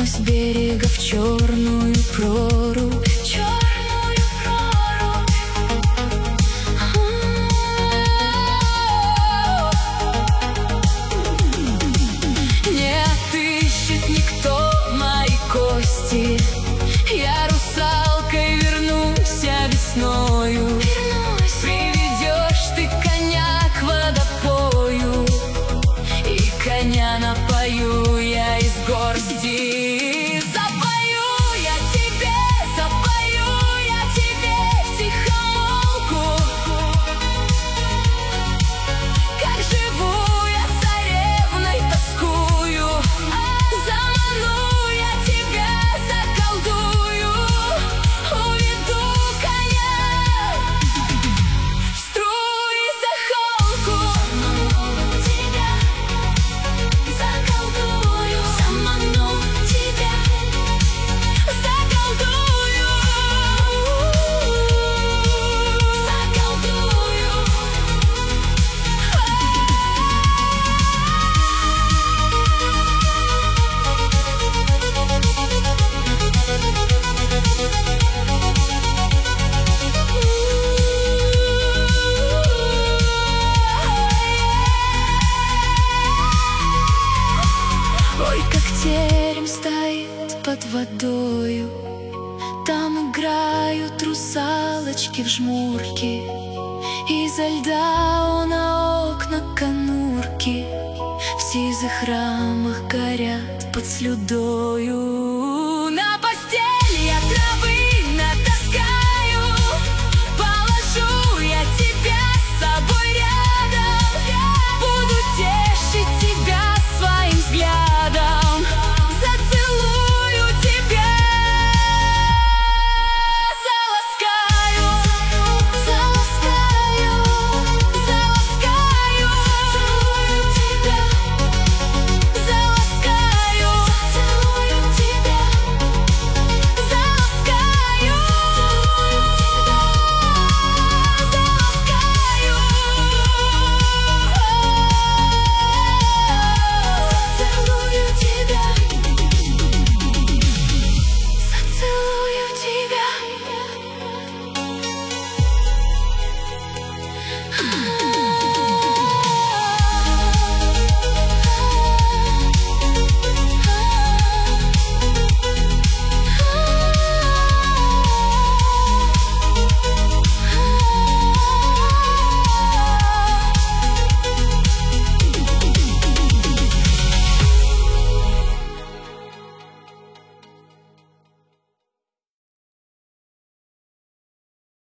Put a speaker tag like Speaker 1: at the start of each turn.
Speaker 1: с берега в черную прорубь. Не отыщет никто мои кости. Я русалкой вернусь весною. Приведешь ты коня к водопою, и коня напою я из горсти. Запою я тебе втихомолку, как живу я царевной тоскую. Заману я тебя, заколдую, уведу коня в струи захолку. Заману тебя, заколдую, заману тебя, заколдую, заколдую. Ой, как терем стоит под водою, там играют русалочки в жмурки. Изо льда на окна конурки в сизых рамах горят под слюдою.